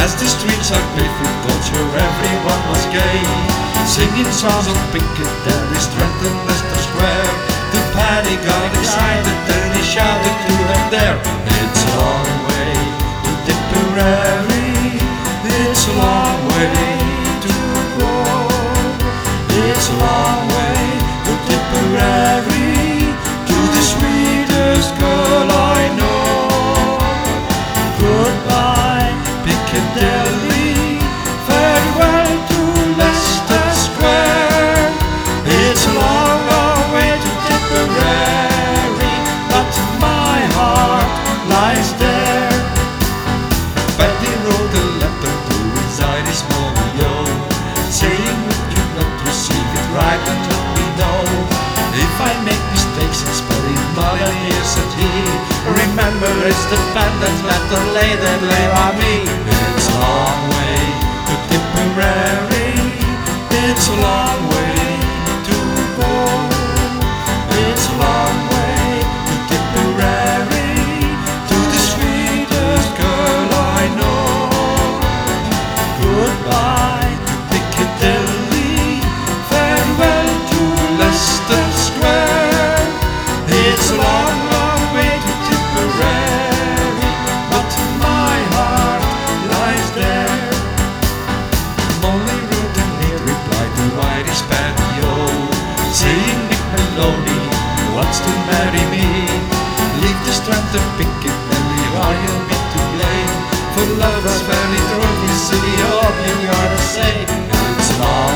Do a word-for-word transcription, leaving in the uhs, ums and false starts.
As the streets are paved with culture, everyone was gay, singing songs of Piccadilly, Stratton, Leicester Square. The party got excited and he shouted to them there, it's a long way to Tipperary, it's a long way to go, it's a long way to Tipperary, to the sweetest girl I know. Goodbye Piccadilly, farewell to Leicester Square. It's a long, long way to Tipperary, but my heart lies there. Paddy wrote a letter to his Irish Molly-O, saying would you not receive it right and let me know if I make mistakes in spelling Molly, said he. Remember it's the band that's better lay than lay by me. It's a long way to Tipperary, it's a long way to go, it's a long way to Tipperary, to the sweetest girl I know. Goodbye to Piccadilly, farewell to Leicester Square. It's a long, long way to Tipperary, but my heart lies there. Molly wrote a neat reply to Irish Paddy-O, saying Mick Maloney wants to marry me. Leave the Strand to Piccadilly or you'll be to blame, for love is very trophy city, hoping you're the same. It's long